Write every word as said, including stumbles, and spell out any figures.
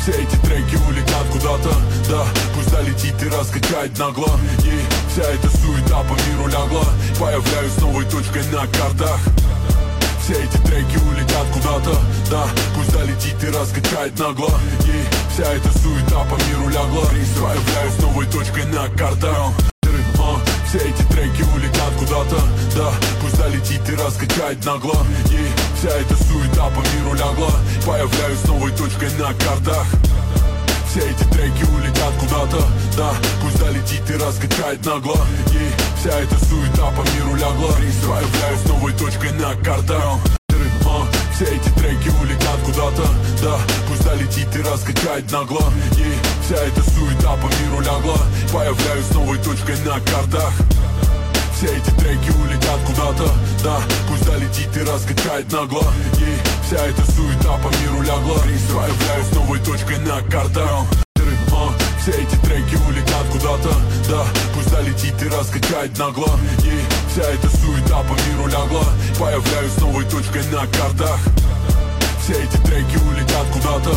Все эти треки улетят куда-то, да, пусть долетит и раскачает нагло. И вся эта суета по миру лягла, появляюсь новой точкой на картах. Все эти треки улетят куда-то, да, пусть долетит и раскачает нагло. И вся эта суета по миру лягла, появляюсь новой точкой на картах. Все эти треки улетят куда-то, да, пусть долетит и раскачает нагло. И вся эта суета по миру лягла, появляюсь новой точкой на картах. Все эти треки улетят куда-то, да, пусть долетит и раскачает нагло. И вся эта суета по миру лягла, появляюсь новой точкой на картах. Все эти треки улетят куда-то, да, пусть долетит и раскачает нагло. И вся эта суета по миру лягла, появляюсь новой точкой на картах. Все эти треки улетят куда-то, да, пусть долетит и раскачает нагло. И вся эта суета по миру лягла, появляюсь новой точкой на картах. Все эти треки улетят куда-то, да, пусть долетит и раскачает нагло. И вся эта суета по миру лягла, появляюсь новой точкой на картах. Все эти треки улетят куда-то.